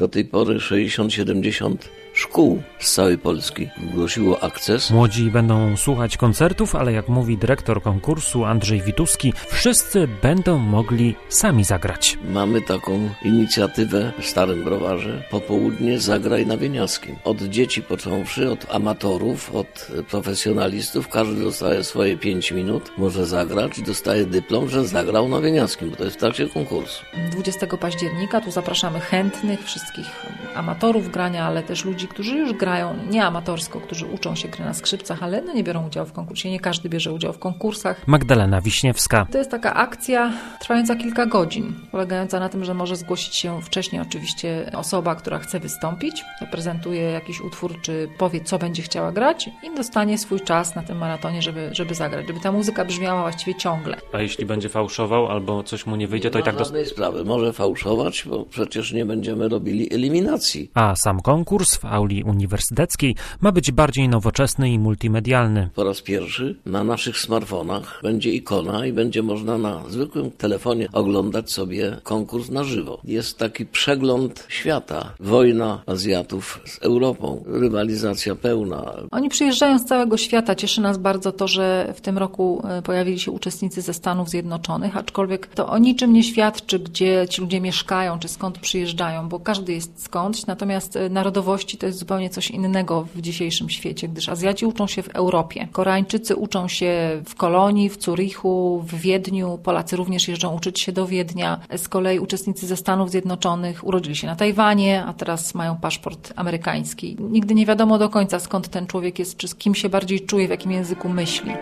Do tej pory 60-70 szkół z całej Polski zgłosiło akces. Młodzi będą słuchać koncertów, ale jak mówi dyrektor konkursu Andrzej Wituski, wszyscy będą mogli sami zagrać. Mamy taką inicjatywę w Starym Browarze. Popołudnie zagraj na Wieniawskim. Od dzieci począwszy, od amatorów, od profesjonalistów, każdy dostaje swoje 5 minut, może zagrać i dostaje dyplom, że zagrał na Wieniawskim, bo to jest w trakcie konkursu. 20 października tu zapraszamy chętnych, wszystkich amatorów grania, ale też ludzi, którzy już grają nie amatorsko, którzy uczą się gry na skrzypcach, ale nie biorą udziału w konkursie. Nie każdy bierze udział w konkursach. Magdalena Wiśniewska. To jest taka akcja trwająca kilka godzin, polegająca na tym, że może zgłosić się wcześniej oczywiście osoba, która chce wystąpić, zaprezentuje jakiś utwór, czy powie, co będzie chciała grać i dostanie swój czas na tym maratonie, żeby zagrać, żeby ta muzyka brzmiała właściwie ciągle. A jeśli będzie fałszował albo coś mu nie wyjdzie, to i tak żadnej sprawy. Może fałszować, bo przecież nie będziemy robili eliminacji. A sam konkurs w auli uniwersyteckiej ma być bardziej nowoczesny i multimedialny. Po raz pierwszy na naszych smartfonach będzie ikona i będzie można na zwykłym telefonie oglądać sobie konkurs na żywo. Jest taki przegląd świata. Wojna Azjatów z Europą. Rywalizacja pełna. Oni przyjeżdżają z całego świata. Cieszy nas bardzo to, że w tym roku pojawili się uczestnicy ze Stanów Zjednoczonych, aczkolwiek to o niczym nie świadczy, gdzie ci ludzie mieszkają, czy skąd przyjeżdżają, bo każdy jest skądś, natomiast narodowości to jest zupełnie coś innego w dzisiejszym świecie, gdyż Azjaci uczą się w Europie. Koreańczycy uczą się w Kolonii, w Zurichu, w Wiedniu. Polacy również jeżdżą uczyć się do Wiednia. Z kolei uczestnicy ze Stanów Zjednoczonych urodzili się na Tajwanie, a teraz mają paszport amerykański. Nigdy nie wiadomo do końca, skąd ten człowiek jest, czy z kim się bardziej czuje, w jakim języku myśli.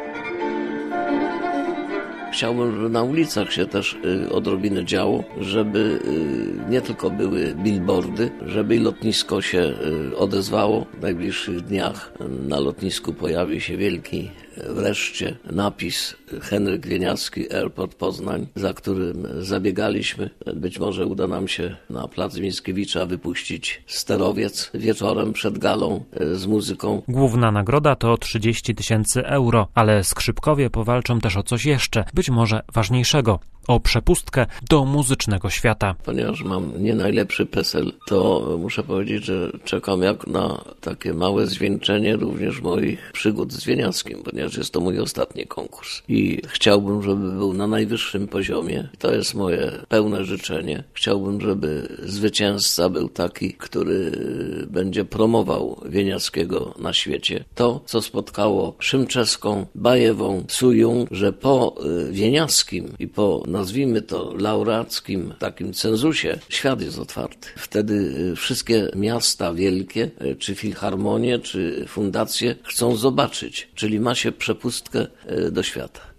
Chciałbym, żeby na ulicach się też odrobinę działo, żeby nie tylko były billboardy, żeby i lotnisko się odezwało. W najbliższych dniach na lotnisku pojawi się wielki wreszcie napis Henryk Wieniawski Airport Poznań, za którym zabiegaliśmy. Być może uda nam się na plac Mickiewicza wypuścić sterowiec wieczorem przed galą z muzyką. Główna nagroda to 30 000 euro, ale skrzypkowie powalczą też o coś jeszcze, być może ważniejszego. O przepustkę do muzycznego świata. Ponieważ mam nie najlepszy PESEL, to muszę powiedzieć, że czekam jak na takie małe zwieńczenie również moich przygód z Wieniawskim, ponieważ jest to mój ostatni konkurs. I chciałbym, żeby był na najwyższym poziomie. To jest moje pełne życzenie. Chciałbym, żeby zwycięzca był taki, który będzie promował Wieniawskiego na świecie. To, co spotkało Szymczewską, Bajewą, Sują, że po Wieniawskim i po nazwijmy to laureackim takim cenzusie, świat jest otwarty. Wtedy wszystkie miasta wielkie, czy filharmonie, czy fundacje chcą zobaczyć, czyli ma się przepustkę do świata.